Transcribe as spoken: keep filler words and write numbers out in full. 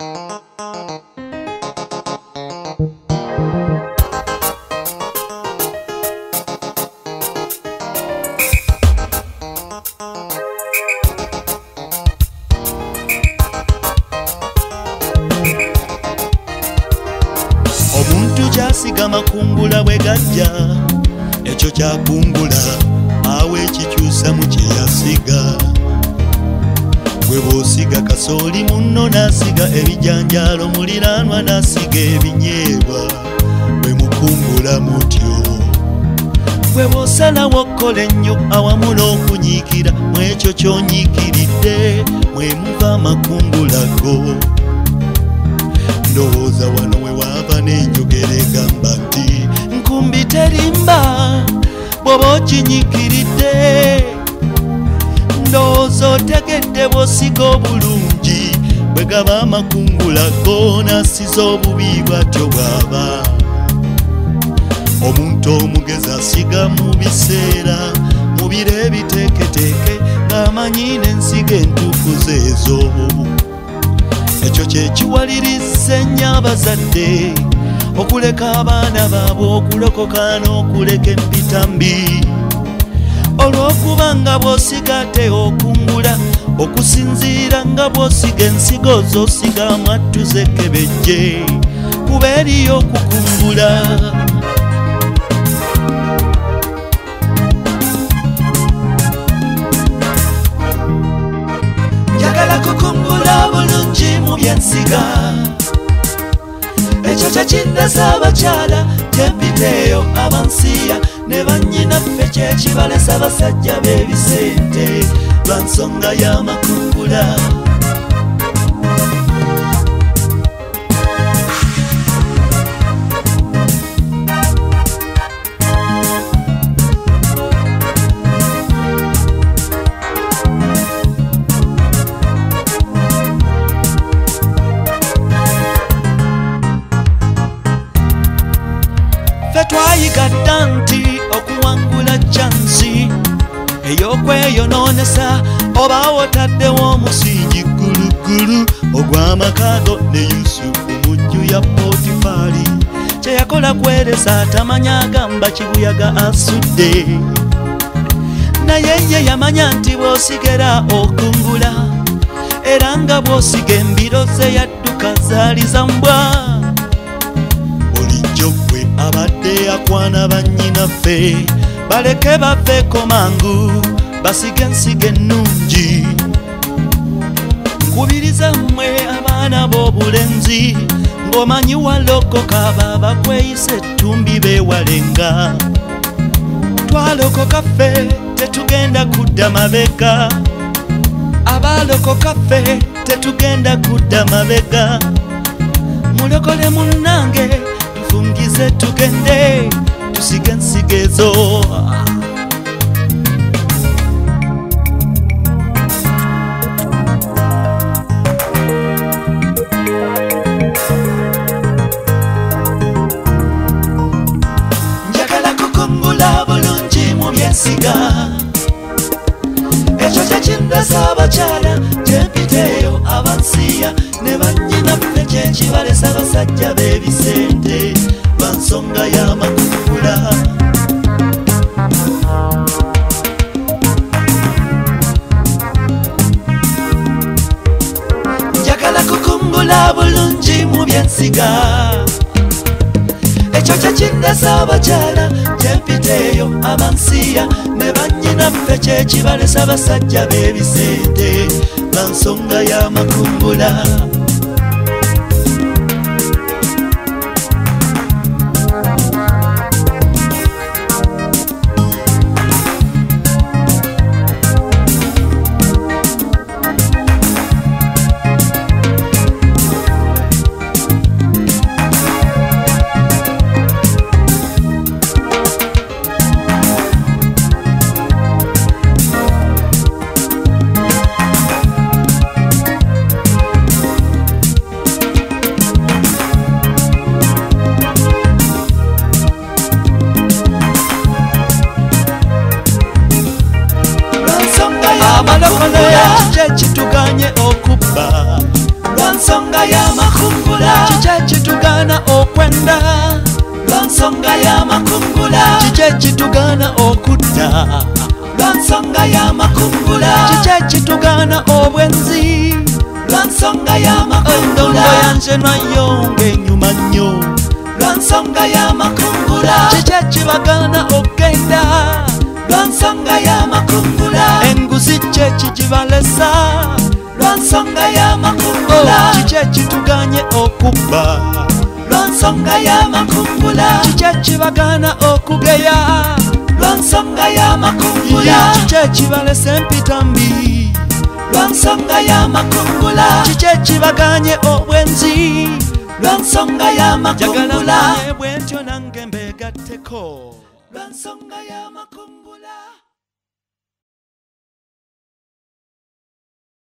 Omuntu kyasiga makungula bwe gajja ekyo kyakungula awe ekikyusa mu kye yasiga. Bwe bw'osiga kasooli munno n'asiga ebijanjaalo, muliraanwa n'asiga ebinyeebwa, bwe mukungula mutyo. Bwe bw'osalawo okkola ennyo awamu n'okunyiikira, mu ekyo ky'onyiikiridde mwe muva amakungula go. Ndowooza wano we waava n'enjogera egamba nti nkumbi terimba bw'oba okinyiikiridde. Ndowooza otegedde bw'osiga obulungi bwe gaba amakungula go, n'asiza obubi bw'atyo bw'aba. Omuntu omugezi asiga mu biseera, mu biro ebiteeketeeke, ng'amanyi n'ensiga entuufu zeezo. Ekyo kye kiwaliriza ennyo abazadde okuleka abaana baabwe okulokoka n'okuleka empitambi. Olw'okuba nga bw'osiga ate okungula, okusinziira nga bw'osiga ensigo z'osiga mwattu z'ekkebejje, kuba eriyo okukungula. Njagala kukungula bulungi mu byensiga, ekyo kye kindasa abakyala gyempiteeyo abansiya ne bannyinaffe kye kibalesa basajja b'ebisente lwa nsonga y'amakungula. Ffe twayigadda nti okuwangula chansi ey'okweyonoonesa oba wotaddewo omusingi gguluggulu ogw'amakago ne Yusufu mu nju ya Pootifaali. Kye yakola kweresa atamanya agamba kibuyaga asudde, naye ye yamanya nti bw'osigera okungula era nga bw'osiga embiro ze yadduka zaali za mbwa. Bulijjo gwe abadde yakwana bannyinaffe baleke baveeko mangu basige ensigo ennungi. Nkubiriza mmwe abaana b'obulenzi ng'omanyi walokoka baba kweyisa ettumbi beewalenga. Twalokoka ffe tetugenda kudda mabega, abalokoka ffe tetugenda kudda mabega. Mulokole munnange tufungize tugende tusige ensigo ezo. Njagala kukungula bulungi mu byensiga, ekyo kye kindasa abakyala gyempiteeyo abansiya ne bannyinaffe kye kibalesa basajja b'ebisente lwa nsonga y'amakungula. Njagala kukungula bulungi mu byensiga, ekyo kye kindasa abakyala gyempiteeyo abansiya ne bannyinaffe kye kibalesa basajja b'ebisente lwa nsonga y'amakungula. lwansonga y'amakungula kiki ekitugaana okwenda lwansonga y'amakungula kiki ekitugaana okudda lwansonga y'amakungula kiki ekitugaana obwenzi lwansonga y'amakungula yanze nayo ng'enyuma nnyo lwansonga y'amakungula kiki ekibagaana okgenda lwansonga y'amakungula enguzi kyeki kibalesa lwansonga y'amakungula kiki ekituganye okubba lwansonga y'amakungula kiki ekibagaana okugeya lwansonga y'amakungula kiki ekibalesa empita mbi lwansonga y'amakungula kiki ekibaganye obwenzi lwansonga y'amakungula bwentyo nange mbegatteko lwansonga y'amakungula.